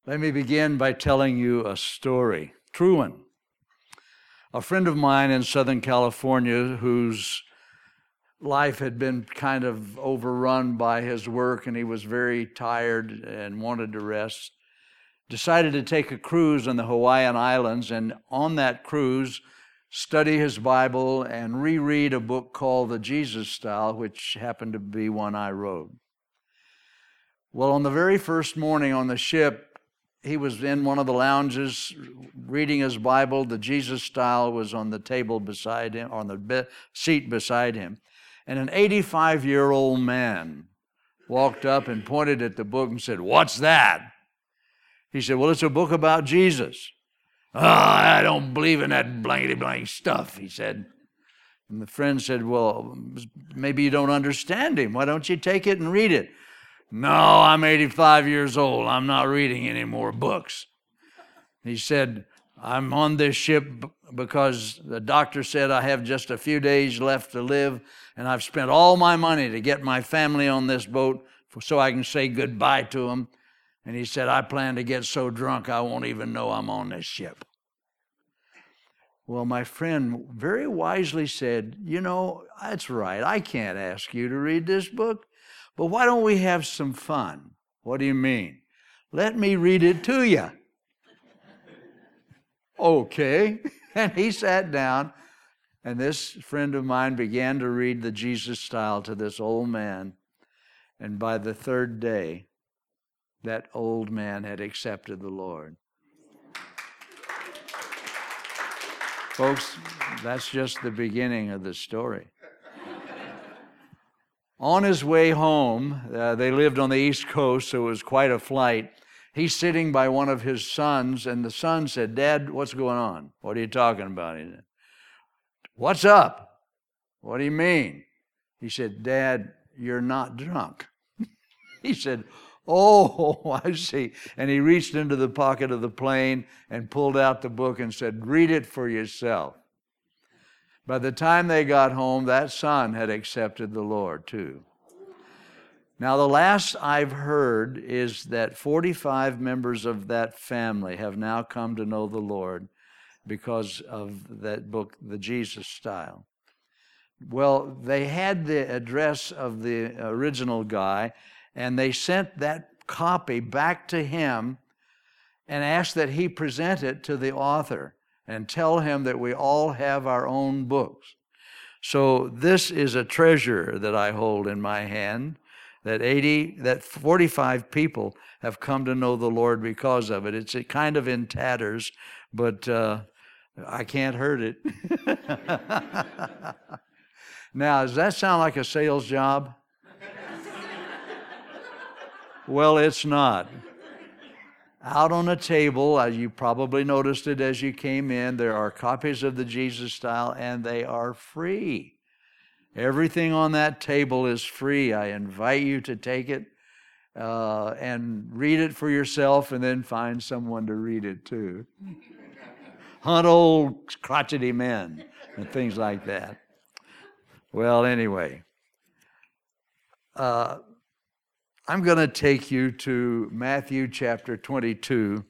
Let me begin by telling you a story. True one. A friend of mine in Southern California whose life had been kind of overrun by his work and he was very tired and wanted to rest, decided to take a cruise on the Hawaiian Islands, and on that cruise study his Bible and reread a book called The Jesus Style, which happened to be one I wrote. Well, on the very first morning on the ship, he was in one of the lounges reading his Bible. The Jesus Style was on the table beside him, on the seat beside him. And an 85-year-old man walked up and pointed at the book and said, "What's that?" He said, "Well, it's a book about Jesus." "Oh, I don't believe in that blankety-blank stuff," he said. And the friend said, "Well, maybe you don't understand him. Why don't you take it and read it?" "No, I'm 85 years old. I'm not reading any more books." He said, "I'm on this ship because the doctor said I have just a few days left to live, and I've spent all my money to get my family on this boat so I can say goodbye to them." And he said, "I plan to get so drunk I won't even know I'm on this ship." Well, my friend very wisely said, "You know, that's right. I can't ask you to read this book, but why don't we have some fun?" "What do you mean?" "Let me read it to you." Okay. And he sat down, and this friend of mine began to read the Jesus Style to this old man. And by the third day, that old man had accepted the Lord. Folks, that's just the beginning of the story. On his way home, they lived on the East Coast, so it was quite a flight. He's sitting by one of his sons, and the son said, "Dad, what's going on? What are you talking about?" He said, "What's up?" "What do you mean?" He said, "Dad, you're not drunk." He said, "Oh, I see." And he reached into the pocket of the plane and pulled out the book and said, "Read it for yourself." By the time they got home, that son had accepted the Lord too. Now, the last I've heard is that 45 members of that family have now come to know the Lord because of that book, The Jesus Style. Well, they had the address of the original guy, and they sent that copy back to him and asked that he present it to the author and tell him that we all have our own books. So this is a treasure that I hold in my hand, that 45 people have come to know the Lord because of it. It's kind of in tatters, but I can't hurt it. Now, does that sound like a sales job? Well, it's not. Out on a table, you probably noticed it as you came in, there are copies of the Jesus Style, and they are free. Everything on that table is free. I invite you to take it and read it for yourself, and then find someone to read it too. Hunt old crotchety men and things like that. Well, anyway, I'm going to take you to Matthew chapter 22,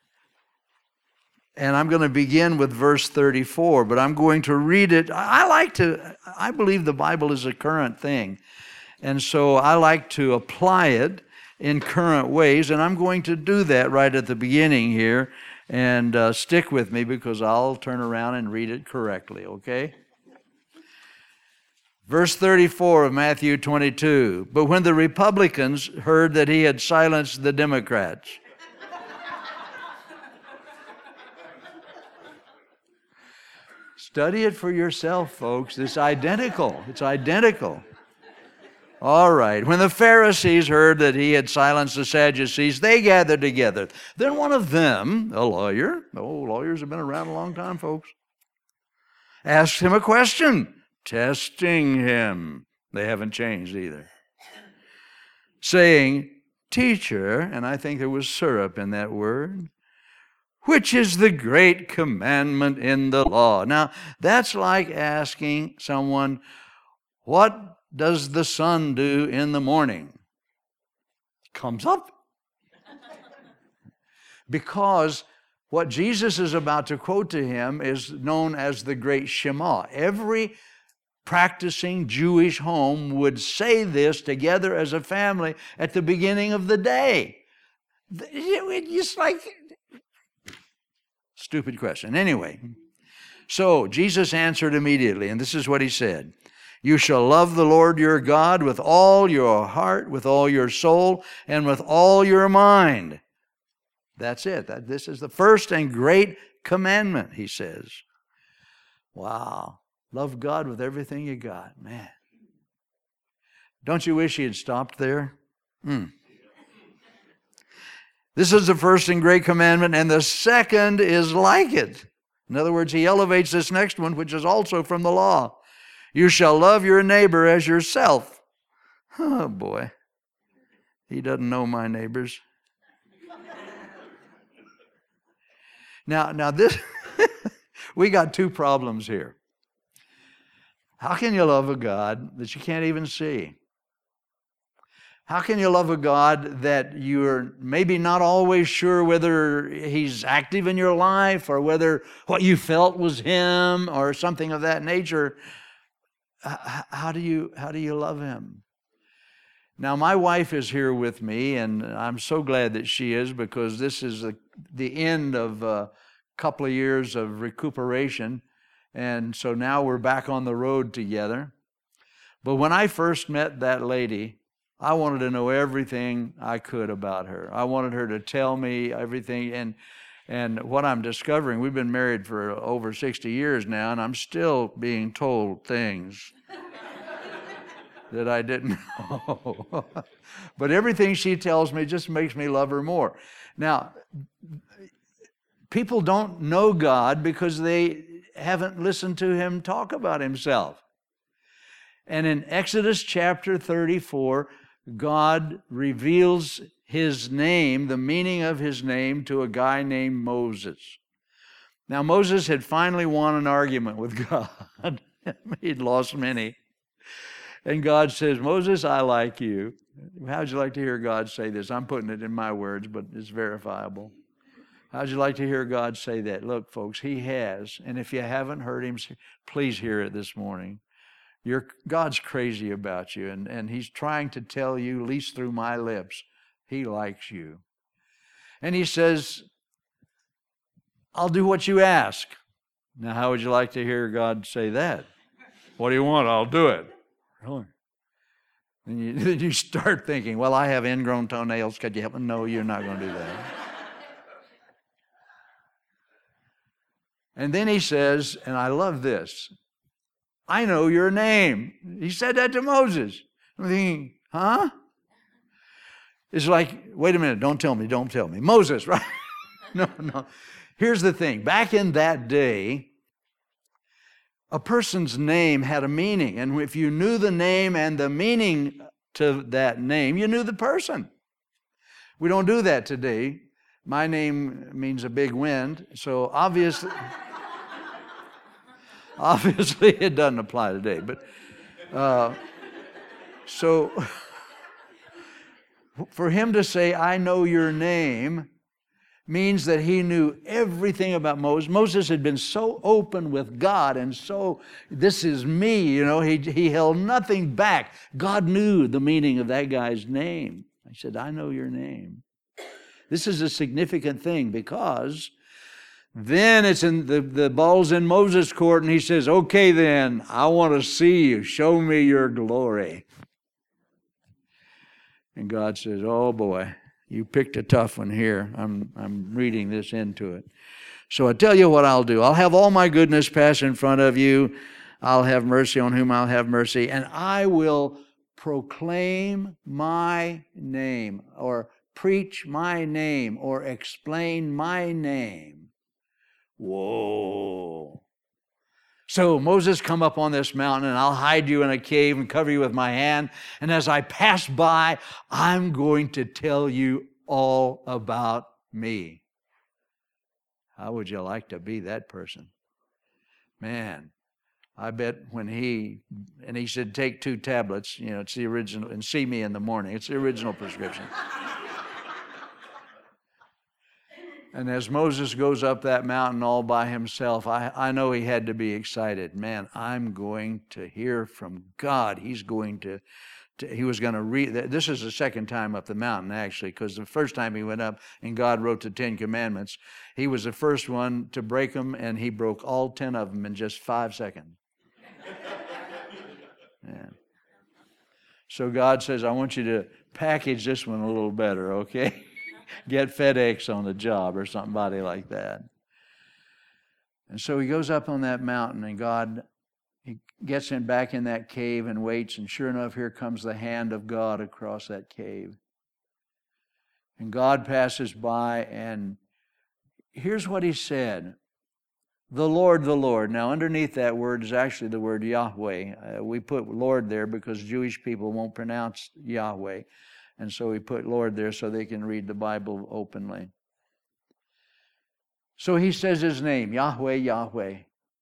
and I'm going to begin with verse 34, but I'm going to read it. I believe the Bible is a current thing, and so I like to apply it in current ways, and I'm going to do that right at the beginning here, and stick with me because I'll turn around and read it correctly, okay? Verse 34 of Matthew 22, "But when the Republicans heard that he had silenced the Democrats," study it for yourself, folks. It's identical. It's identical. All right. "When the Pharisees heard that he had silenced the Sadducees, they gathered together. Then one of them, a lawyer," lawyers have been around a long time, folks, "asked him a question," testing him. They haven't changed either. "Saying, 'Teacher,'" and I think there was syrup in that word, "which is the great commandment in the law?" Now, that's like asking someone, "What does the sun do in the morning?" Comes up. because what Jesus is about to quote to him is known as the Great Shema. Every practicing Jewish home would say this together as a family at the beginning of the day. It's like, stupid question. Anyway, so Jesus answered immediately, and this is what he said. You shall love the Lord your God with all your heart, with all your soul, and with all your mind. That's it. This is the first and great commandment, he says. Wow. Love God with everything you got. Man. Don't you wish he had stopped there? This is the first and great commandment, and the second is like it. In other words, he elevates this next one, which is also from the law. You shall love your neighbor as yourself. Oh, boy. He doesn't know my neighbors. Now this, we got two problems here. How can you love a God that you can't even see? How can you love a God that you're maybe not always sure whether he's active in your life or whether what you felt was him or something of that nature? How do you love him? Now, my wife is here with me, and I'm so glad that she is, because this is the end of a couple of years of recuperation, and so now we're back on the road together. But when I first met that lady, I wanted to know everything I could about her. I wanted her to tell me everything, and what I'm discovering, we've been married for over 60 years now, and I'm still being told things that I didn't know. But everything she tells me just makes me love her more. Now, people don't know God because they haven't listened to him talk about himself. And in Exodus chapter 34, God reveals his name, the meaning of his name, to a guy named Moses. Now, Moses had finally won an argument with God. He'd lost many. And God says, Moses, I like you. How'd you like to hear God say this? I'm putting it in my words, but it's verifiable. How'd you like to hear God say that? Look, folks, he has. And if you haven't heard him, please hear it this morning. God's crazy about you, and he's trying to tell you, at least through my lips, he likes you. And he says, I'll do what you ask. Now, how would you like to hear God say that? What do you want? I'll do it. Really? And then you start thinking, well, I have ingrown toenails. Could you help me? No, you're not going to do that. And then he says, and I love this, I know your name. He said that to Moses. I'm thinking, huh? It's like, wait a minute, don't tell me. Moses, right? No. Here's the thing. Back in that day, a person's name had a meaning. And if you knew the name and the meaning to that name, you knew the person. We don't do that today. My name means a big wind, so obviously it doesn't apply today. But so for him to say, I know your name, means that he knew everything about Moses. Moses had been so open with God, and so, this is me, he held nothing back. God knew the meaning of that guy's name. I said, I know your name. This is a significant thing, because then it's in the ball's in Moses' court, and he says, okay then, I want to see you. Show me your glory. And God says, oh boy, you picked a tough one here. I'm reading this into it. So I tell you what I'll do. I'll have all my goodness pass in front of you. I'll have mercy on whom I'll have mercy. And I will proclaim my name, or preach my name, or explain my name. Whoa. So Moses, come up on this mountain, and I'll hide you in a cave and cover you with my hand. And as I pass by, I'm going to tell you all about me. How would you like to be that person? Man, I bet when he said, take 2 tablets, it's the original, and see me in the morning. It's the original prescription. And as Moses goes up that mountain all by himself, I know he had to be excited. Man, I'm going to hear from God. He was going to read. This is the second time up the mountain, actually, because the first time he went up and God wrote the 10 Commandments, he was the first one to break them, and he broke all 10 of them in just 5 seconds. Yeah. So God says, I want you to package this one a little better, okay? Get FedEx on the job or somebody like that. And so he goes up on that mountain, and he gets him back in that cave and waits, and sure enough, here comes the hand of God across that cave. And God passes by, and here's what he said. The Lord, the Lord. Now, underneath that word is actually the word Yahweh. We put Lord there because Jewish people won't pronounce Yahweh. And so we put Lord there so they can read the Bible openly. So he says his name, Yahweh, Yahweh.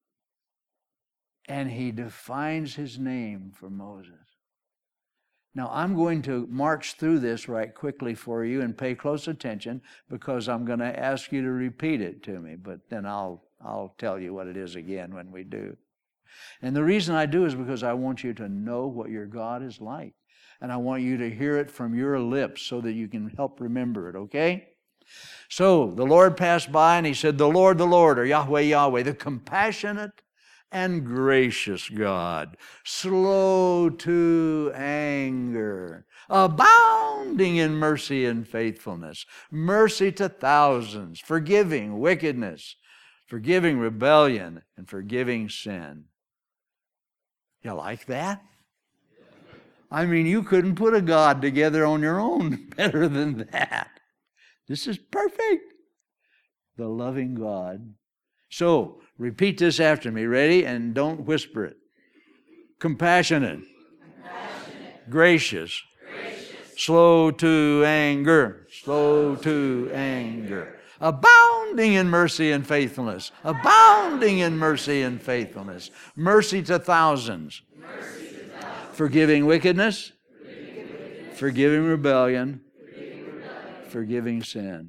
And he defines his name for Moses. Now, I'm going to march through this right quickly for you and pay close attention because I'm going to ask you to repeat it to me. But then I'll tell you what it is again when we do. And the reason I do is because I want you to know what your God is like. And I want you to hear it from your lips so that you can help remember it, okay? So, the Lord passed by and he said, the Lord, or Yahweh, Yahweh, the compassionate and gracious God, slow to anger, abounding in mercy and faithfulness, mercy to thousands, forgiving wickedness, forgiving rebellion, and forgiving sin. You like that? I mean, you couldn't put a God together on your own better than that. This is perfect. The loving God. So, repeat this after me. Ready? And don't whisper it. Compassionate. Gracious. Slow to anger. Slow to anger. Abounding in mercy and faithfulness. Abounding in mercy and faithfulness. Mercy to thousands. Forgiving wickedness. Forgiving rebellion. Forgiving sin.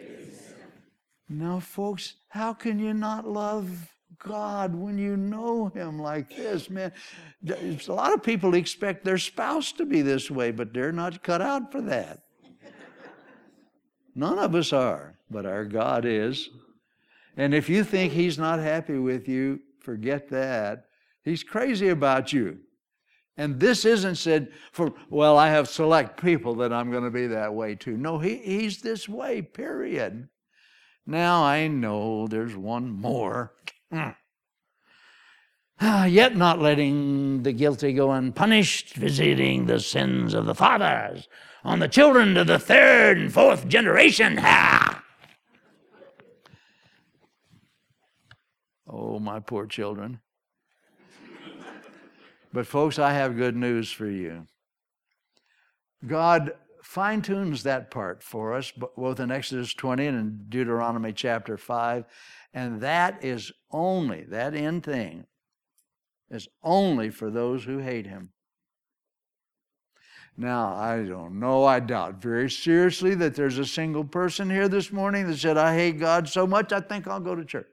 Now, folks, how can you not love God when you know Him like this, man? A lot of people expect their spouse to be this way, but they're not cut out for that. None of us are, but our God is. And if you think He's not happy with you, forget that. He's crazy about you. And this isn't said for, well, I have select people that I'm going to be that way too. No, He's this way, period. Now I know there's one more. Yet not letting the guilty go unpunished, visiting the sins of the fathers on the children to the third and fourth generation. Oh, my poor children. But folks, I have good news for you. God fine-tunes that part for us, both in Exodus 20 and in Deuteronomy chapter 5. And that end thing, is only for those who hate Him. Now, I don't know, I doubt very seriously that there's a single person here this morning that said, I hate God so much, I think I'll go to church.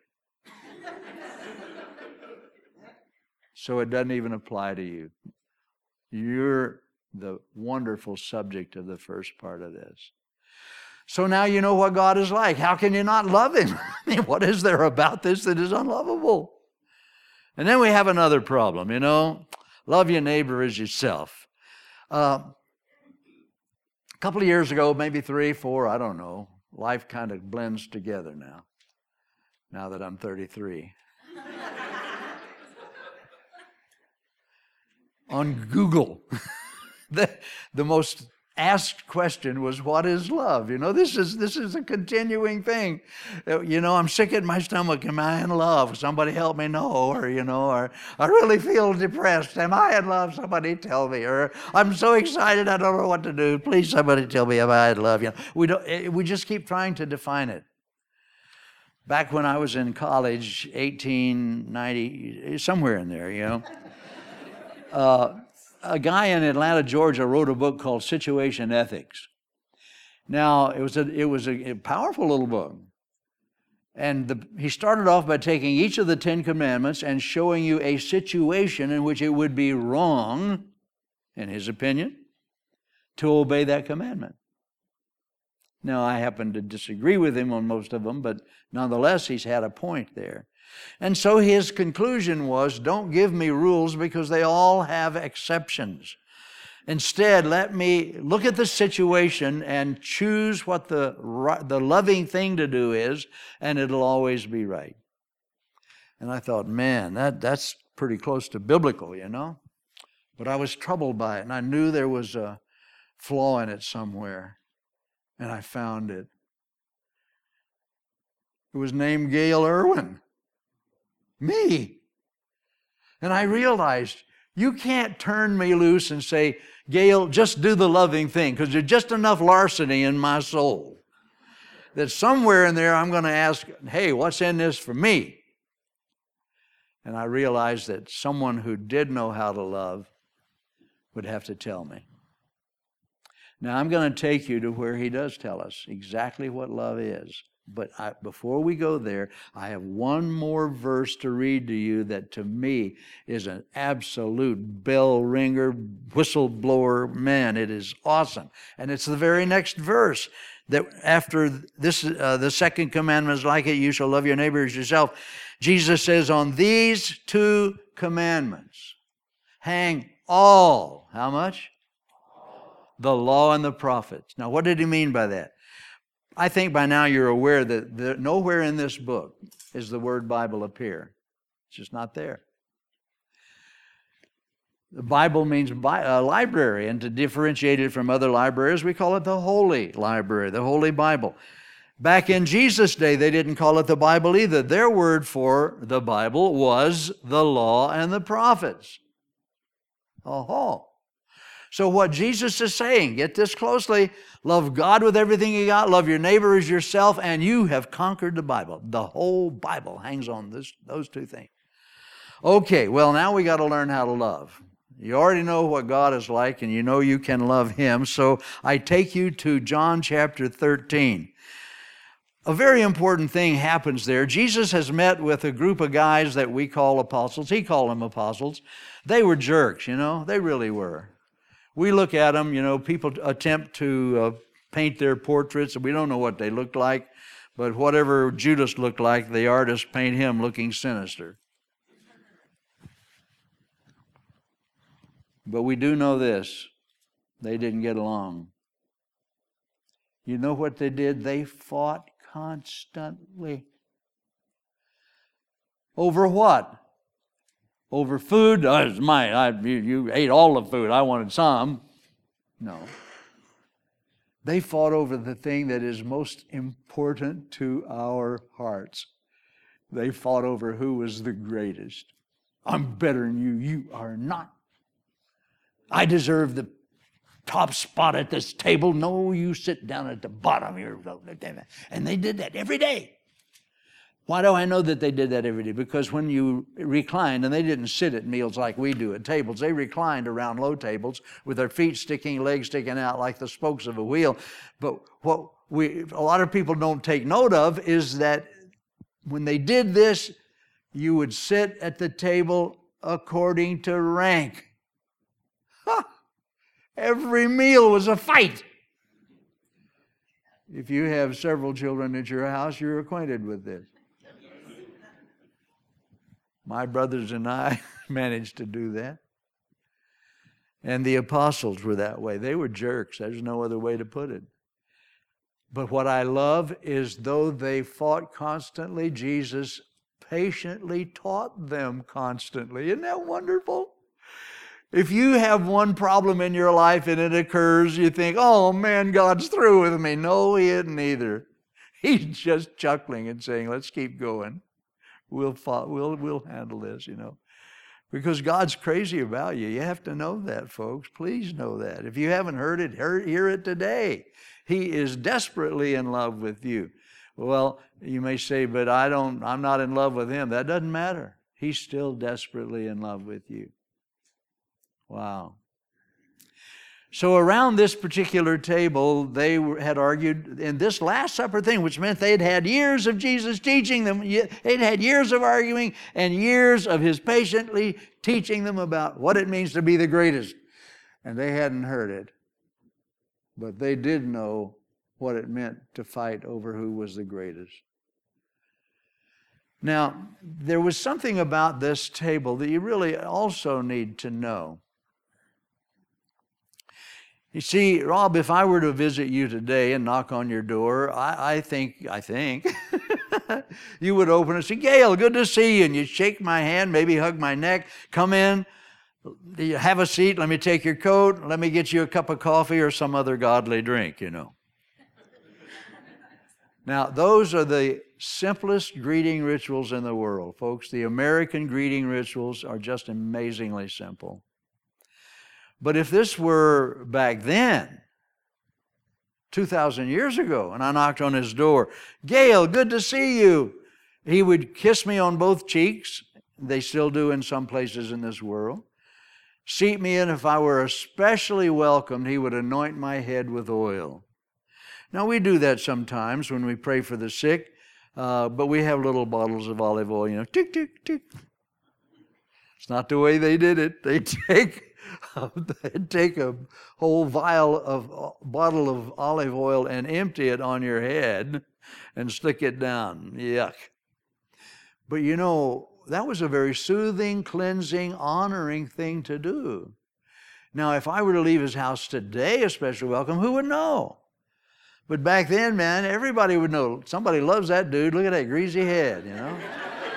So it doesn't even apply to you. You're the wonderful subject of the first part of this. So now you know what God is like. How can you not love Him? I mean, what is there about this that is unlovable? And then we have another problem, Love your neighbor as yourself. A couple of years ago, maybe 3, 4, I don't know. Life kind of blends together now that I'm 33. On Google, the most asked question was, what is love? This is a continuing thing. I'm sick at my stomach. Am I in love? Somebody help me know. Or I really feel depressed. Am I in love? Somebody tell me. Or I'm so excited I don't know what to do. Please somebody tell me, am I in love? We just keep trying to define it. Back when I was in college, 1890, somewhere in there, a guy in Atlanta, Georgia, wrote a book called Situation Ethics. Now, it was a powerful little book. And he started off by taking each of the 10 commandments and showing you a situation in which it would be wrong, in his opinion, to obey that commandment. Now, I happen to disagree with him on most of them, but nonetheless, he's had a point there. And so his conclusion was, don't give me rules because they all have exceptions. Instead, let me look at the situation and choose what the loving thing to do is, and it'll always be right. And I thought, man, that's pretty close to biblical, you know. But I was troubled by it, and I knew there was a flaw in it somewhere, and I found it. It was named Gail Irwin. Me. And I realized, you can't turn me loose and say, Gail, just do the loving thing, because there's just enough larceny in my soul that somewhere in there I'm going to ask, hey, what's in this for me? And I realized that someone who did know how to love would have to tell me. Now, I'm going to take you to where he does tell us exactly what love is. But before we go there, I have one more verse to read to you that to me is an absolute bell ringer, whistleblower. Man, it is awesome. And it's the very next verse that after this, the second commandment is like it, you shall love your neighbor as yourself. Jesus says, on these 2 commandments hang all, how much? The law and the prophets. Now, what did he mean by that? I think by now you're aware that nowhere in this book is the word Bible appear. It's just not there. The Bible means library, and to differentiate it from other libraries, we call it the Holy Library, the Holy Bible. Back in Jesus' day, they didn't call it the Bible either. Their word for the Bible was the law and the prophets. Oh. So what Jesus is saying, get this closely, love God with everything you got, love your neighbor as yourself, and you have conquered the Bible. The whole Bible hangs on those 2 things. Okay, well, now we got to learn how to love. You already know what God is like, and you know you can love Him. So I take you to John chapter 13. A very important thing happens there. Jesus has met with a group of guys that we call apostles. He called them apostles. They were jerks, you know. They really were. We look at them, you know, people attempt to paint their portraits, and we don't know what they look like, but whatever Judas looked like, the artists paint him looking sinister. But we do know this, they didn't get along. You know what they did? They fought constantly. Over what? Over food. Oh, it's mine. You ate all the food. I wanted some. No. They fought over the thing that is most important to our hearts. They fought over who was the greatest. I'm better than you. You are not. I deserve the top spot at this table. No, you sit down at the bottom here. And they did that every day. Why do I know that they did that every day? Because when you reclined, and they didn't sit at meals like we do at tables, they reclined around low tables with their feet sticking, legs sticking out like the spokes of a wheel. But what a lot of people don't take note of is that when they did this, you would sit at the table according to rank. Every meal was a fight. If you have several children at your house, you're acquainted with this. My brothers and I managed to do that. And the apostles were that way. They were jerks. There's no other way to put it. But what I love is though they fought constantly, Jesus patiently taught them constantly. Isn't that wonderful? If you have one problem in your life and it occurs, you think, oh man, God's through with me. No, He isn't either. He's just chuckling and saying, let's keep going. We'll handle this, you know. Because God's crazy about you. You have to know that, folks. Please know that. If you haven't heard it, hear it today. He is desperately in love with you. Well, you may say, but I'm not in love with Him. That doesn't matter. He's still desperately in love with you. Wow. So around this particular table, they had argued in this Last Supper thing, which meant they'd had years of Jesus teaching them. They'd had years of arguing and years of His patiently teaching them about what it means to be the greatest. And they hadn't heard it. But they did know what it meant to fight over who was the greatest. Now, there was something about this table that you really also need to know. You see, Rob, if I were to visit you today and knock on your door, I think you would open and say, Gail, good to see you. And you'd shake my hand, maybe hug my neck, come in, have a seat, let me take your coat, let me get you a cup of coffee or some other godly drink, you know. Now, those are the simplest greeting rituals in the world, folks. The American greeting rituals are just amazingly simple. But if this were back then, 2,000 years ago, and I knocked on his door, Gail, good to see you. He would kiss me on both cheeks. They still do in some places in this world. Seat me in. If I were especially welcomed, he would anoint my head with oil. Now, we do that sometimes when we pray for the sick, but we have little bottles of olive oil, you know, tick, tick, tick. It's not the way they did it. They take a whole bottle of olive oil and empty it on your head and stick it down. Yuck. But you know, that was a very soothing, cleansing, honoring thing to do. Now, if I were to leave his house today, a special welcome, who would know? But back then, man, everybody would know. Somebody loves that dude. Look at that greasy head, you know.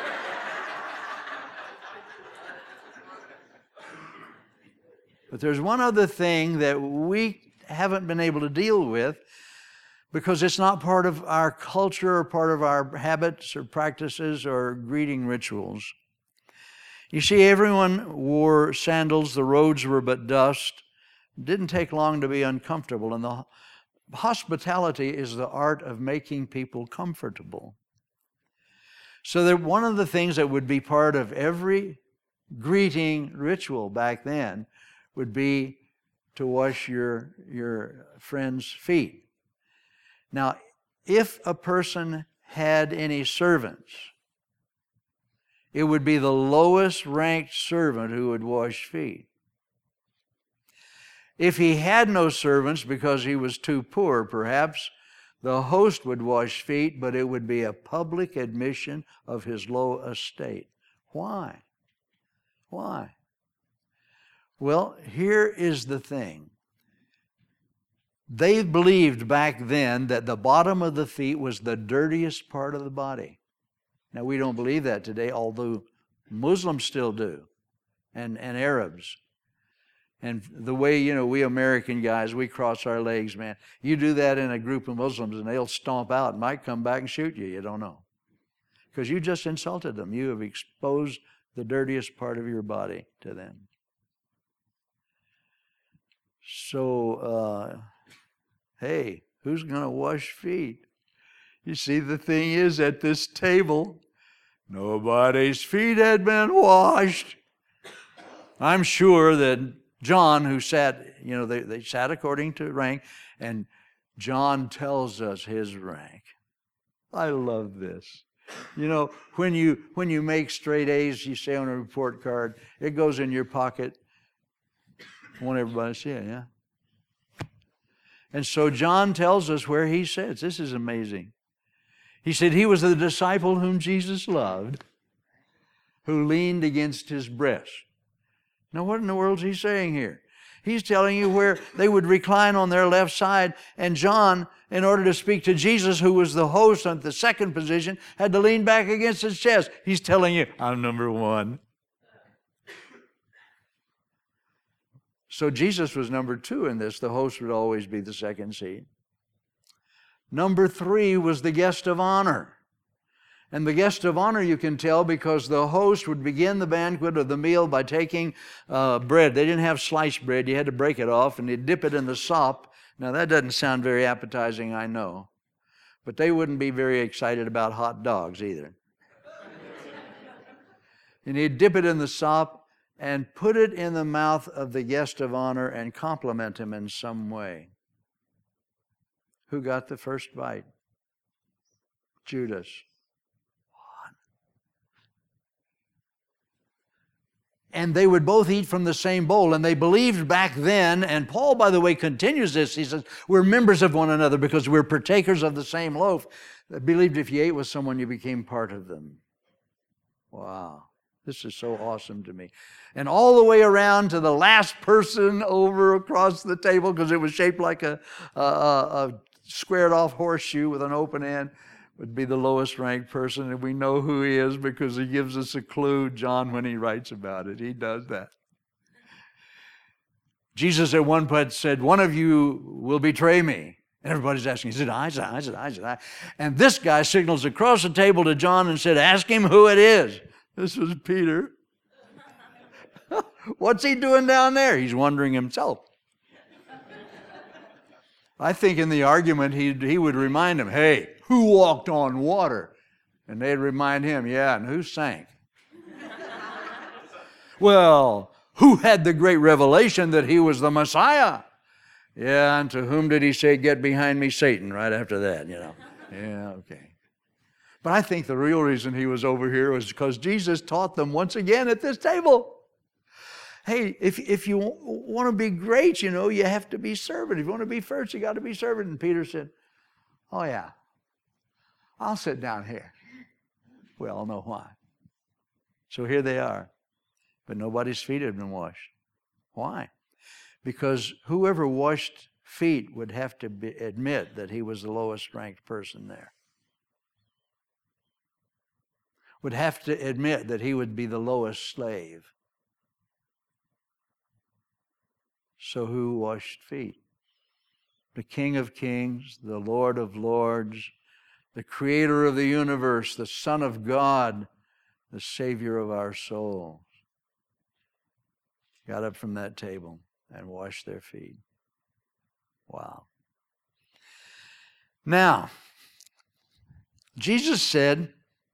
But there's one other thing that we haven't been able to deal with because it's not part of our culture or part of our habits or practices or greeting rituals. You see, everyone wore sandals. The roads were but dust. It didn't take long to be uncomfortable. And the hospitality is the art of making people comfortable. So that one of the things that would be part of every greeting ritual back then would be to wash your friend's feet. Now, if a person had any servants, it would be the lowest ranked servant who would wash feet. If he had no servants because he was too poor, perhaps, the host would wash feet, but it would be a public admission of his low estate. Why? Why? Well, here is the thing. They believed back then that the bottom of the feet was the dirtiest part of the body. Now, we don't believe that today, although Muslims still do, and Arabs. And the way, you know, we American guys, we cross our legs, man. You do that in a group of Muslims and they'll stomp out and might come back and shoot you. You don't know. Because you just insulted them. You have exposed the dirtiest part of your body to them. So, hey, who's going to wash feet? You see, the thing is, at this table, nobody's feet had been washed. I'm sure that John, who sat, you know, they sat according to rank, and John tells us his rank. I love this. You know, when you make straight A's, you say on a report card, it goes in your pocket. I want everybody to see it, yeah? And so John tells us where he sits. This is amazing. He said he was the disciple whom Jesus loved, who leaned against his breast. Now, what in the world is he saying here? He's telling you where they would recline on their left side, and John, in order to speak to Jesus, who was the host at the second position, had to lean back against his chest. He's telling you, I'm number one. So Jesus was number two in this. The host would always be the second seat. Number three was the guest of honor. And the guest of honor, you can tell, because the host would begin the banquet or the meal by taking bread. They didn't have sliced bread. You had to break it off, and they'd dip it in the sop. Now, that doesn't sound very appetizing, I know. But they wouldn't be very excited about hot dogs either. And he'd dip it in the sop, and put it in the mouth of the guest of honor and compliment him in some way. Who got the first bite? Judas. And they would both eat from the same bowl. And they believed back then, and Paul, by the way, continues this. He says, we're members of one another because we're partakers of the same loaf. They believed if you ate with someone, you became part of them. Wow. This is so awesome to me. And all the way around to the last person over across the table, because it was shaped like a squared off horseshoe with an open end, would be the lowest ranked person. And we know who he is because he gives us a clue, John, when he writes about it. He does that. Jesus at one point said, one of you will betray me. And everybody's asking, is it I? Is it I? Is it I? Is it I? And this guy signals across the table to John and said, ask him who it is. This was Peter. What's he doing down there? He's wondering himself. I think in the argument he would remind him, hey, who walked on water? And they'd remind him, yeah, and who sank? Well, who had the great revelation that he was the Messiah? Yeah, and to whom did he say, get behind me, Satan, right after that, Yeah, okay. But I think the real reason he was over here was because Jesus taught them once again at this table. Hey, if you want to be great, you have to be servant. If you want to be first, you got to be servant. And Peter said, oh yeah, I'll sit down here. We all know why. So here they are. But nobody's feet had been washed. Why? Because whoever washed feet would have to admit that he was the lowest ranked person there. Would have to admit that he would be the lowest slave. So who washed feet? The King of Kings, the Lord of Lords, the Creator of the universe, the Son of God, the Savior of our souls, got up from that table and washed their feet. Wow. Now, Jesus said,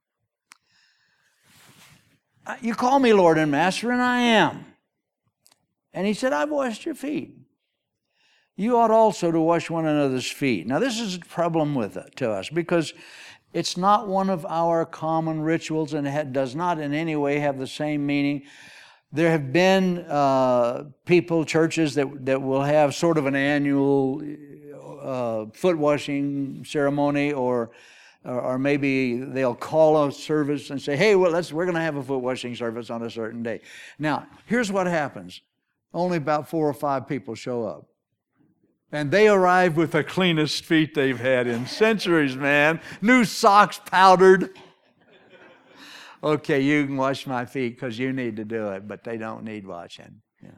you call me Lord and Master, and I am. And he said, I've washed your feet. You ought also to wash one another's feet. Now, this is a problem with it to us because it's not one of our common rituals and it does not in any way have the same meaning. There have been churches that will have sort of an annual foot washing ceremony, or maybe they'll call a service and say, hey, we're going to have a foot washing service on a certain day. Now, here's what happens. Only about 4 or 5 people show up. And they arrive with the cleanest feet they've had in centuries, man. New socks powdered. Okay, you can wash my feet because you need to do it, but they don't need washing.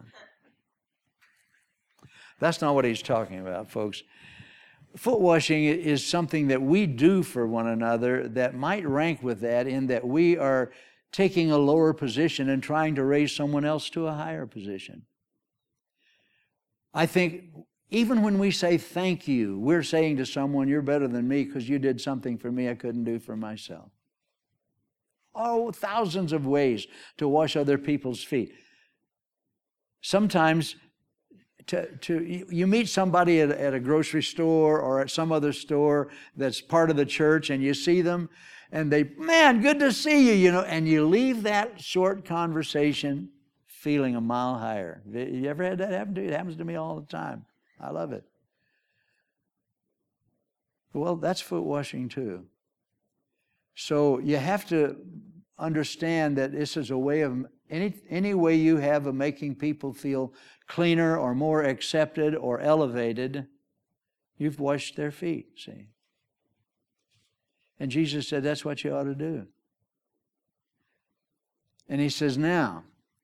That's not what he's talking about, folks. Foot washing is something that we do for one another that might rank with that in that we are taking a lower position and trying to raise someone else to a higher position. I think even when we say thank you, we're saying to someone, you're better than me because you did something for me I couldn't do for myself. Oh, thousands of ways to wash other people's feet. Sometimes you meet somebody at a grocery store or at some other store that's part of the church, and you see them, and man, good to see you, and you leave that short conversation feeling a mile higher. You ever had that happen to you? It happens to me all the time. I love it. Well, that's foot washing too. So you have to understand that this is a way of, any way you have of making people feel cleaner or more accepted or elevated, you've washed their feet, see. And Jesus said that's what you ought to do. And he says, now,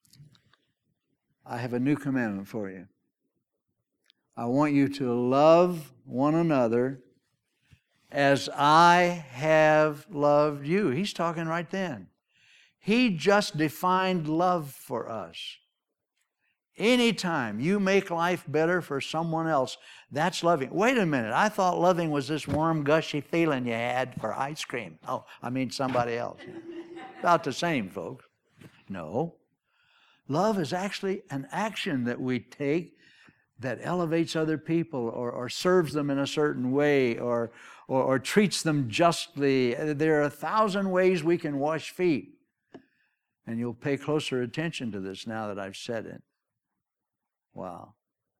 I have a new commandment for you. I want you to love one another as I have loved you. He's talking right then. He just defined love for us. Anytime you make life better for someone else, that's loving. Wait a minute, I thought loving was this warm, gushy feeling you had for ice cream. Oh, I mean somebody else. About the same, folks. No. Love is actually an action that we take that elevates other people or serves them in a certain way or treats them justly. There are 1,000 ways we can wash feet. And you'll pay closer attention to this now that I've said it. Wow.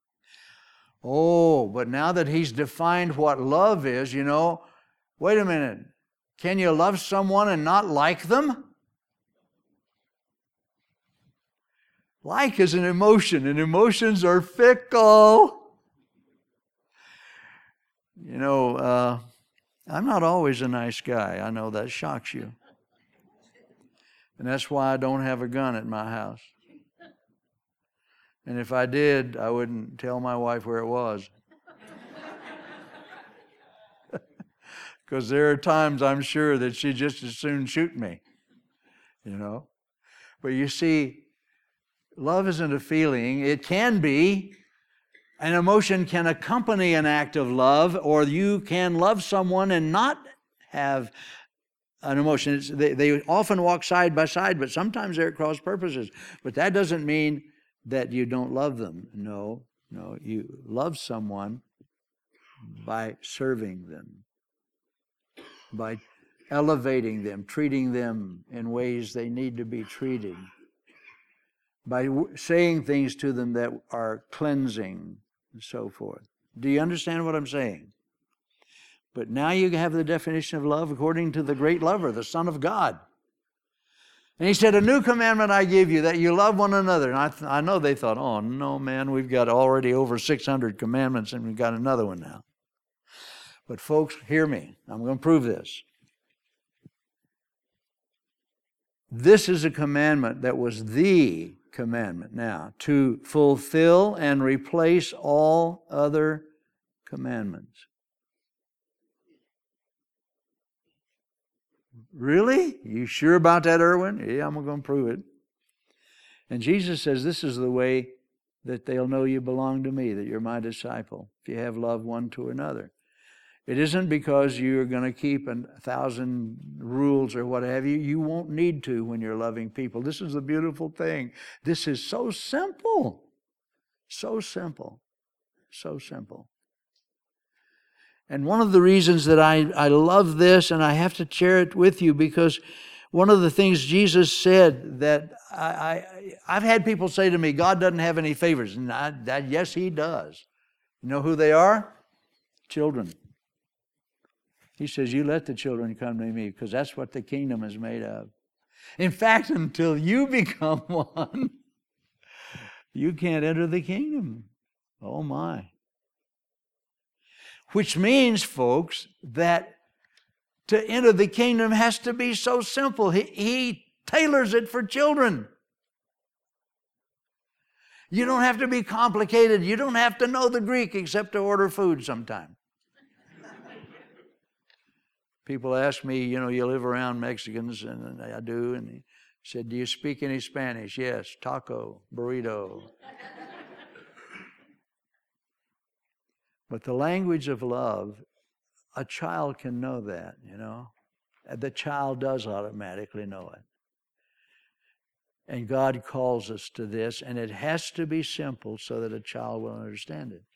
Oh, but now that he's defined what love is, wait a minute. Can you love someone and not like them? Like is an emotion, and emotions are fickle. I'm not always a nice guy. I know that shocks you. And that's why I don't have a gun at my house. And if I did, I wouldn't tell my wife where it was. Because there are times I'm sure that she'd just as soon shoot me. But you see, love isn't a feeling. It can be. An emotion can accompany an act of love, or you can love someone and not have an emotion. They often walk side by side, but sometimes they're at cross purposes. But that doesn't mean that you don't love them. No, you love someone by serving them, by elevating them, treating them in ways they need to be treated, by saying things to them that are cleansing and so forth. Do you understand what I'm saying? But now you have the definition of love according to the great lover, the Son of God. And he said, a new commandment I give you, that you love one another. And I know they thought, oh, no, man, we've got already over 600 commandments and we've got another one now. But folks, hear me. I'm going to prove this. This is a commandment that was the commandment now, to fulfill and replace all other commandments. Really? You sure about that, Erwin? Yeah, I'm going to prove it. And Jesus says this is the way that they'll know you belong to me, that you're my disciple, if you have love one to another. It isn't because you're going to keep 1,000 rules or what have you. You won't need to when you're loving people. This is the beautiful thing. This is so simple. So simple. So simple. And one of the reasons that I love this, and I have to share it with you, because one of the things Jesus said that I've had people say to me, God doesn't have any favors. And yes, He does. You know who they are? Children. He says, you let the children come to me, because that's what the kingdom is made of. In fact, until you become one, you can't enter the kingdom. Oh my. Which means, folks, that to enter the kingdom has to be so simple. He tailors it for children. You don't have to be complicated. You don't have to know the Greek except to order food sometime. People ask me, you live around Mexicans, and I do, and he said, do you speak any Spanish? Yes, taco, burrito. But the language of love, a child can know that, The child does automatically know it. And God calls us to this, and it has to be simple so that a child will understand it.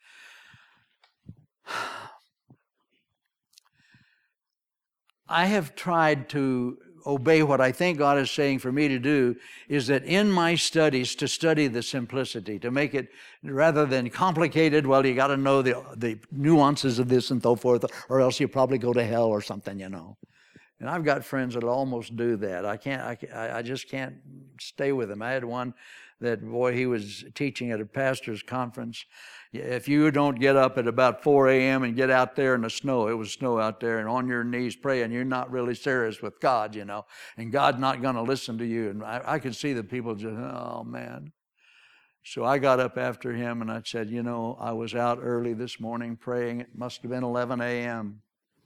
I have tried to obey what I think God is saying for me to do, is that in my studies to study the simplicity, to make it rather than complicated. Well, you got to know the nuances of this and so forth, or else you probably go to hell or something, And I've got friends that almost do that. I just can't stay with them. I had one that, boy, he was teaching at a pastor's conference. If you don't get up at about 4 a.m. and get out there in the snow, it was snow out there, and on your knees praying, you're not really serious with God, and God's not going to listen to you. And I could see the people just, oh, man. So I got up after him, and I said, I was out early this morning praying. It must have been 11 a.m.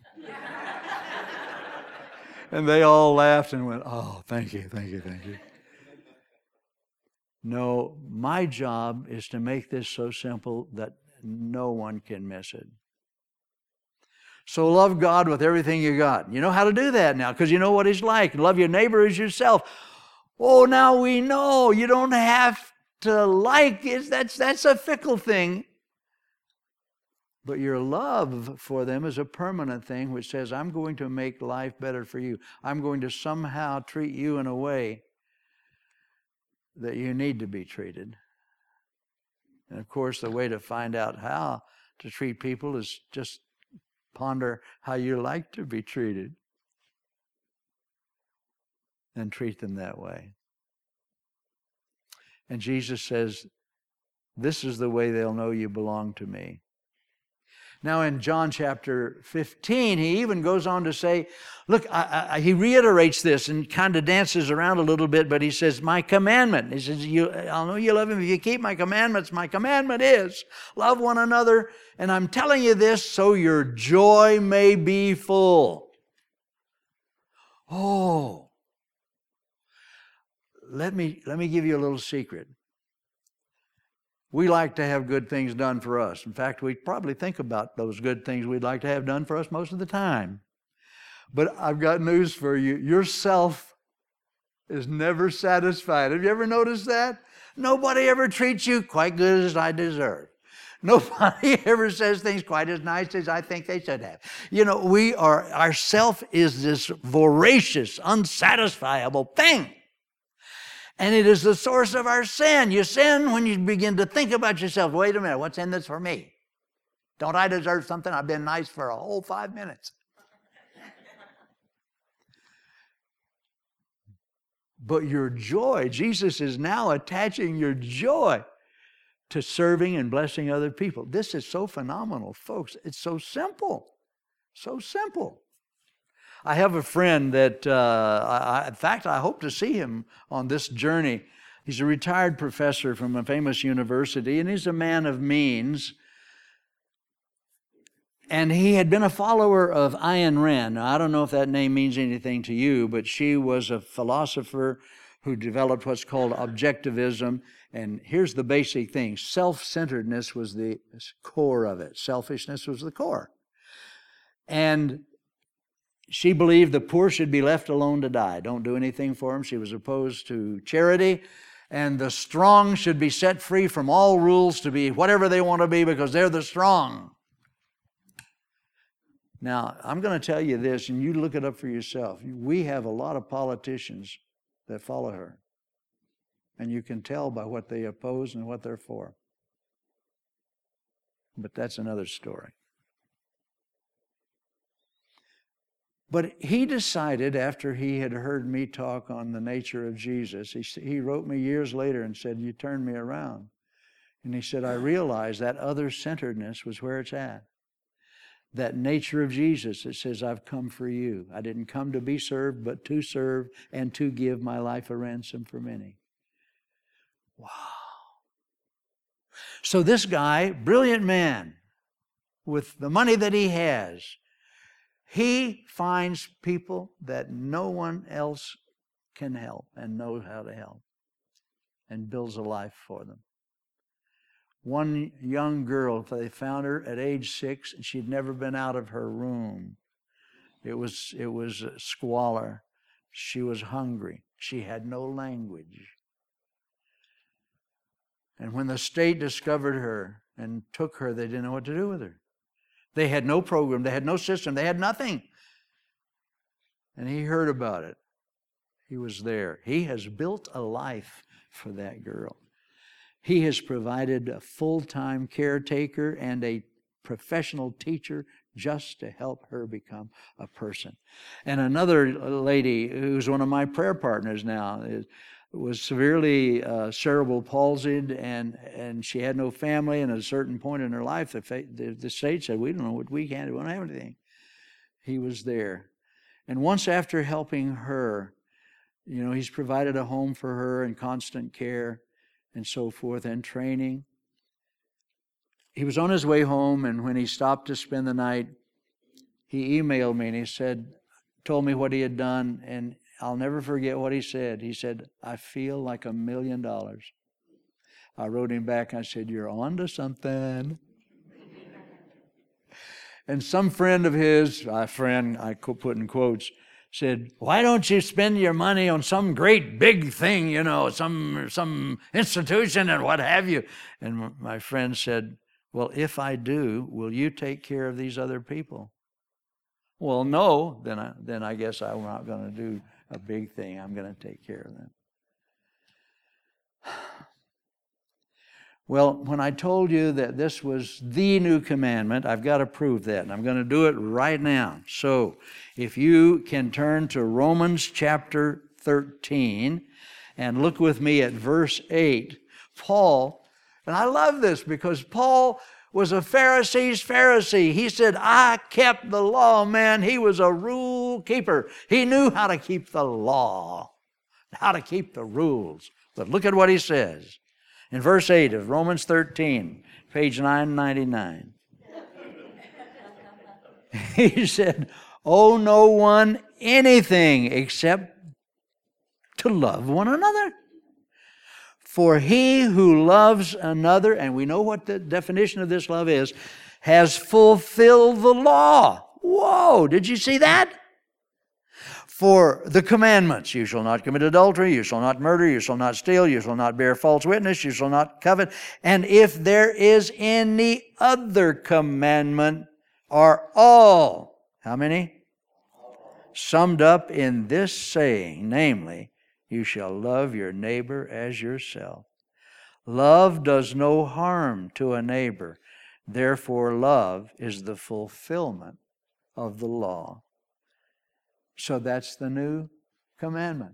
And they all laughed and went, oh, thank you, thank you, thank you. No, my job is to make this so simple that no one can miss it. So love God with everything you got. You know how to do that now, because you know what He's like. Love your neighbor as yourself. Oh, now we know you don't have to like it. That's a fickle thing. But your love for them is a permanent thing which says, I'm going to make life better for you. I'm going to somehow treat you in a way that you need to be treated. And of course, the way to find out how to treat people is just ponder how you like to be treated and treat them that way. And Jesus says, this is the way they'll know you belong to me. Now in John chapter 15, he even goes on to say, look, he reiterates this and kind of dances around a little bit, but he says, my commandment. He says, I'll know you love him if you keep my commandments. My commandment is, love one another. And I'm telling you this so your joy may be full. Oh, let me give you a little secret. We like to have good things done for us. In fact, we probably think about those good things we'd like to have done for us most of the time. But I've got news for you. Yourself is never satisfied. Have you ever noticed that? Nobody ever treats you quite good as I deserve. Nobody ever says things quite as nice as I think they should have. You know, our self is this voracious, unsatisfiable thing. And it is the source of our sin. You sin when you begin to think about yourself. Wait a minute, what's in this for me? Don't I deserve something? I've been nice for a whole 5 minutes. But your joy, Jesus is now attaching your joy to serving and blessing other people. This is so phenomenal, folks. It's so simple. So simple. I have a friend that, in fact, I hope to see him on this journey. He's a retired professor from a famous university, and he's a man of means. And he had been a follower of Ayn Rand. Now, I don't know if that name means anything to you, but she was a philosopher who developed what's called objectivism. And here's the basic thing. Self-centeredness was the core of it. Selfishness was the core. And she believed the poor should be left alone to die. Don't do anything for them. She was opposed to charity. And the strong should be set free from all rules to be whatever they want to be because they're the strong. Now, I'm going to tell you this, and you look it up for yourself. We have a lot of politicians that follow her. And you can tell by what they oppose and what they're for. But that's another story. But he decided, after he had heard me talk on the nature of Jesus, he wrote me years later and said, you turned me around. And he said, I realized that other-centeredness was where it's at. That nature of Jesus that says, I've come for you. I didn't come to be served, but to serve and to give my life a ransom for many. Wow. So this guy, brilliant man, with the money that he has, he finds people that no one else can help and knows how to help and builds a life for them. One young girl, they found her at age 6 and she'd never been out of her room. It was squalor. She was hungry. She had no language. And when the state discovered her and took her, they didn't know what to do with her. They had no program. They had no system. They had nothing. And he heard about it. He was there. He has built a life for that girl. He has provided a full-time caretaker and a professional teacher just to help her become a person. And another lady who's one of my prayer partners now was severely cerebral palsied, and she had no family. And at a certain point in her life, the state said, we don't know what we can do. We don't have anything. He was there. And once after helping her, he's provided a home for her and constant care and so forth and training. He was on his way home, and when he stopped to spend the night, he emailed me and he told me what he had done, and I'll never forget what he said. He said, I feel like $1 million. I wrote him back, I said, you're on to something. And some friend of his, I put in quotes, said, why don't you spend your money on some great big thing, you know, some institution and what have you? And my friend said, well, if I do, will you take care of these other people? Well, no, then I guess I'm not going to do a big thing. I'm going to take care of them. Well, when I told you that this was the new commandment, I've got to prove that, and I'm going to do it right now. So, if you can turn to Romans chapter 13 and look with me at verse 8, Paul, and I love this because Paul was a Pharisee's Pharisee. He said, I kept the law, man. He was a rule keeper. He knew how to keep the law, how to keep the rules. But look at what he says. In verse 8 of Romans 13, page 999, he said, owe no one anything except to love one another. For he who loves another, and we know what the definition of this love is, has fulfilled the law. Whoa, did you see that? For the commandments, you shall not commit adultery, you shall not murder, you shall not steal, you shall not bear false witness, you shall not covet. And if there is any other commandment, are all, how many? Summed up in this saying, namely, you shall love your neighbor as yourself. Love does no harm to a neighbor. Therefore, love is the fulfillment of the law. So that's the new commandment.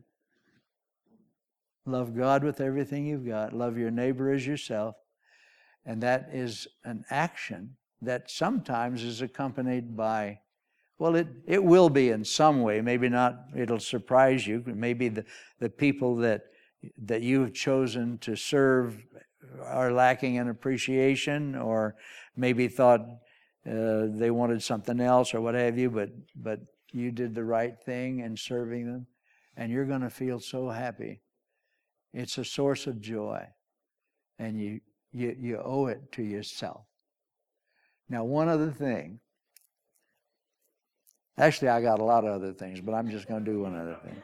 Love God with everything you've got. Love your neighbor as yourself. And that is an action that sometimes is accompanied by, well, it will be in some way. Maybe not, it'll surprise you. Maybe the people that you've chosen to serve are lacking in appreciation, or maybe thought they wanted something else or what have you, but you did the right thing in serving them, and you're going to feel so happy. It's a source of joy, and you owe it to yourself. Now, one other thing. Actually, I got a lot of other things, but I'm just going to do one other thing.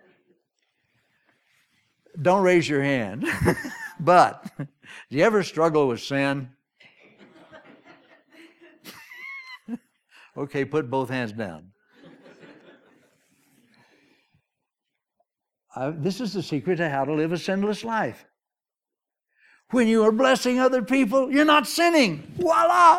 Don't raise your hand, but do you ever struggle with sin? Okay, put both hands down. This is the secret to how to live a sinless life. When you are blessing other people, you're not sinning. Voila!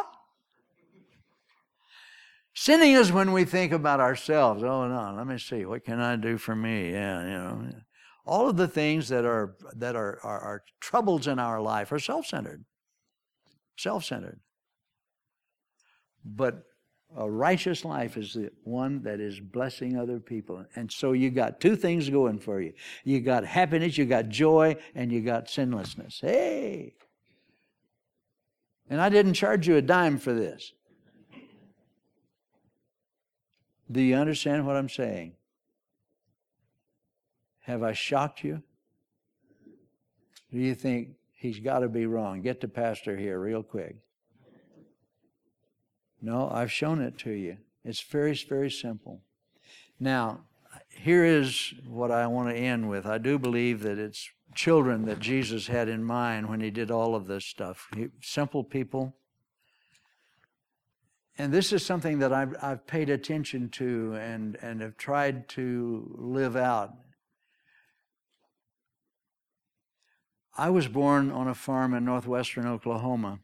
Sinning is when we think about ourselves. Oh no, let me see, what can I do for me? Yeah, you know, all of the things that are troubles in our life are self-centered. Self-centered. But a righteous life is the one that is blessing other people. And so you got two things going for you. You got happiness, you got joy, and you got sinlessness. Hey! And I didn't charge you a dime for this. Do you understand what I'm saying? Have I shocked you? Do you think he's got to be wrong? Get the pastor here real quick. No, I've shown it to you. It's very, very simple. Now, here is what I want to end with. I do believe that it's children that Jesus had in mind when he did all of this stuff. Simple people. And this is something that I've paid attention to and have tried to live out. I was born on a farm in northwestern Oklahoma.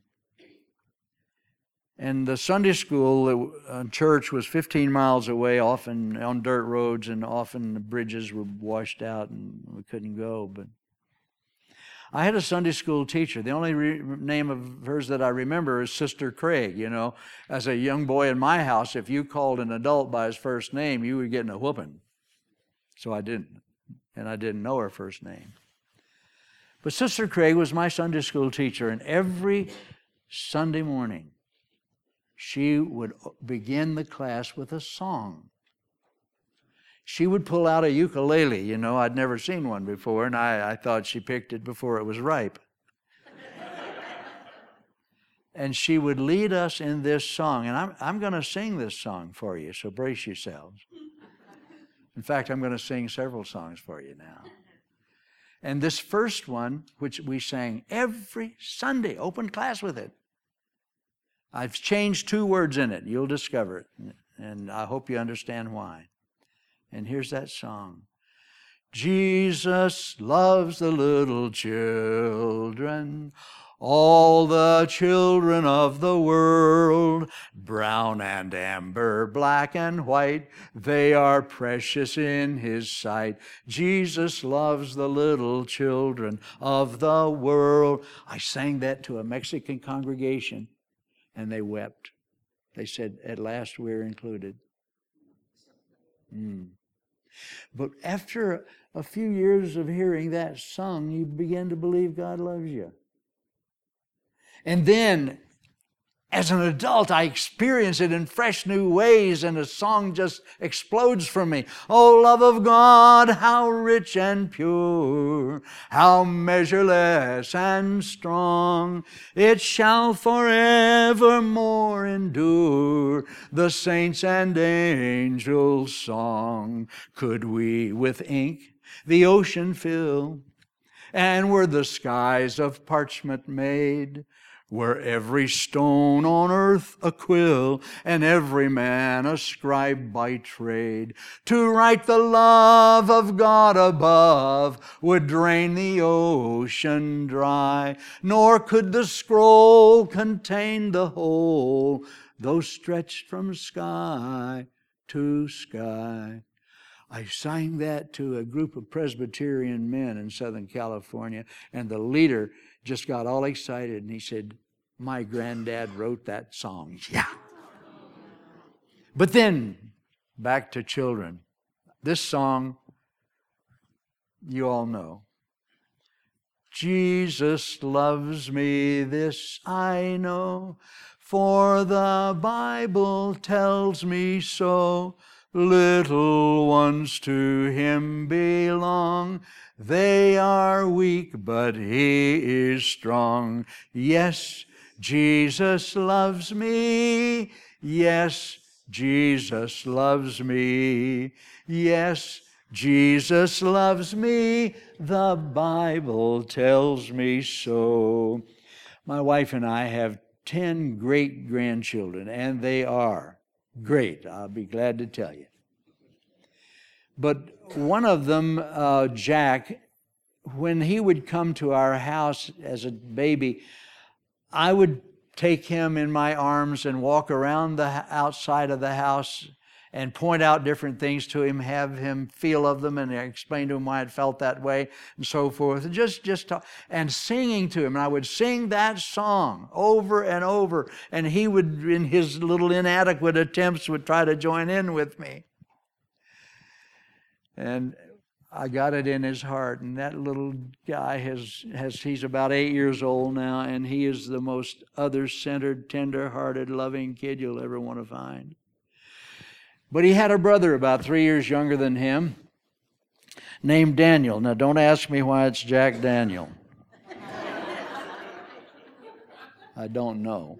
And the Sunday school church was 15 miles away, often on dirt roads, and often the bridges were washed out and we couldn't go. But I had a Sunday school teacher. The only name of hers that I remember is Sister Craig. You know, as a young boy in my house, if you called an adult by his first name, you were getting a whooping. So I didn't. And I didn't know her first name. But Sister Craig was my Sunday school teacher, and every Sunday morning, she would begin the class with a song. She would pull out a ukulele. You know, I'd never seen one before, and I thought she picked it before it was ripe. And she would lead us in this song. And I'm going to sing this song for you, so brace yourselves. In fact, I'm going to sing several songs for you now. And this first one, which we sang every Sunday, open class with it, I've changed 2 words in it. You'll discover it. And I hope you understand why. And here's that song. Jesus loves the little children, all the children of the world, brown and amber, black and white, they are precious in His sight. Jesus loves the little children of the world. I sang that to a Mexican congregation, and they wept. They said, at last we're included. But after a few years of hearing that sung, you begin to believe God loves you. And then, as an adult, I experience it in fresh new ways, and the song just explodes from me. Oh, love of God, how rich and pure, how measureless and strong, it shall forevermore endure, the saints' and angels' song. Could we with ink the ocean fill, and were the skies of parchment made, were every stone on earth a quill, and every man a scribe by trade, to write the love of God above would drain the ocean dry, nor could the scroll contain the whole, though stretched from sky to sky. I sang that to a group of Presbyterian men in Southern California, and the leader just got all excited, and he said, my granddad wrote that song. Yeah. But then, back to children. This song, you all know. Jesus loves me, this I know, for the Bible tells me so. Little ones to Him belong. They are weak, but He is strong. Yes, Jesus loves me. Yes, Jesus loves me. Yes, Jesus loves me. The Bible tells me so. My wife and I have 10 great-grandchildren, and they are great. I'll be glad to tell you. But one of them, Jack, when he would come to our house as a baby, I would take him in my arms and walk around the outside of the house and point out different things to him, have him feel of them, and explain to him why it felt that way, and so forth. And just talk, and singing to him. And I would sing that song over and over, and he would, in his little inadequate attempts, would try to join in with me. And I got it in his heart, and that little guy he's about 8 years old now, and he is the most other-centered, tender-hearted, loving kid you'll ever want to find. But he had a brother about 3 years younger than him named Daniel. Now, don't ask me why it's Jack Daniel. I don't know.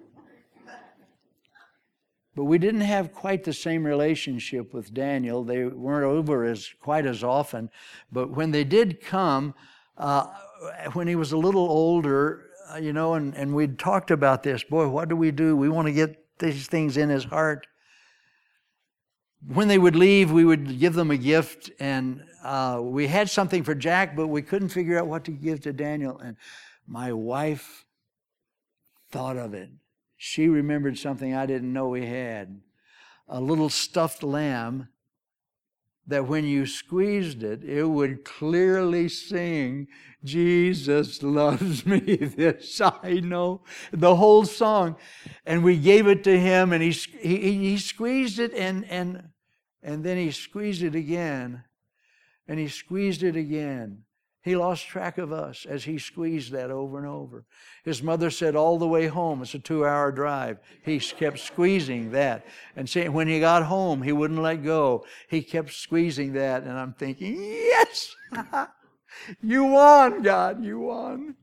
But we didn't have quite the same relationship with Daniel. They weren't over quite as often. But when they did come, when he was a little older, and we'd talked about this. Boy, what do? We want to get these things in his heart. When they would leave, we would give them a gift, and we had something for Jack, but we couldn't figure out what to give to Daniel. And my wife thought of it. She remembered something I didn't know we had. A little stuffed lamb that when you squeezed it, it would clearly sing, Jesus loves me, this I know, the whole song. And we gave it to him, and he squeezed it, and then he squeezed it again, and he squeezed it again. He lost track of us as he squeezed that over and over. His mother said all the way home, it's a 2-hour drive, he kept squeezing that. And saying when he got home, he wouldn't let go. He kept squeezing that, and I'm thinking, yes! You won, God, you won.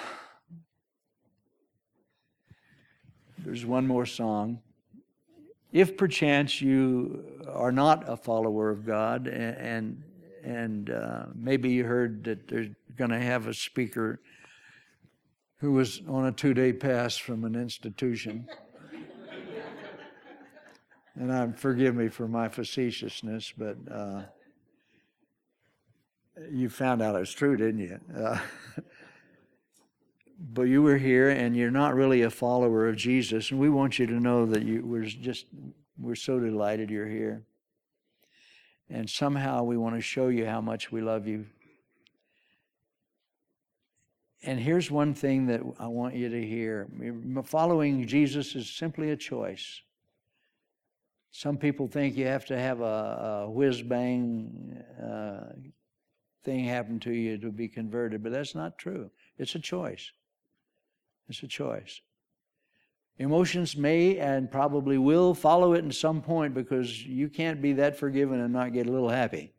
There's one more song. If perchance you are not a follower of God, and maybe you heard that they're going to have a speaker who was on a 2-day pass from an institution. And forgive me for my facetiousness, but you found out it's true, didn't you? But you were here, and you're not really a follower of Jesus, and we want you to know that we're so delighted you're here. And somehow we want to show you how much we love you. And here's one thing that I want you to hear. Following Jesus is simply a choice. Some people think you have to have a whiz-bang thing happen to you to be converted, but that's not true. It's a choice. It's a choice. Emotions may and probably will follow it in some point, because you can't be that forgiven and not get a little happy.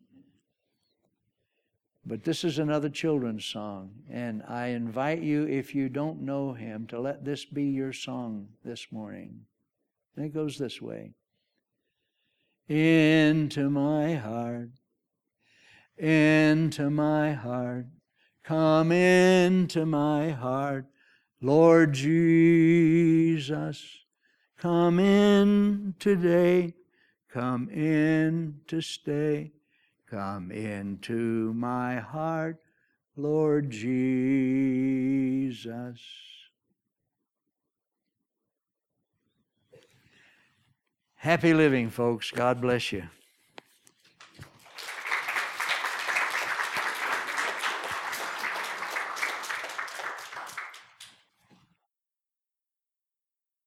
But this is another children's song, and I invite you, if you don't know Him, to let this be your song this morning. And it goes this way. Into my heart, come into my heart, Lord Jesus, come in today, come in to stay, come into my heart, Lord Jesus. Happy living, folks. God bless you.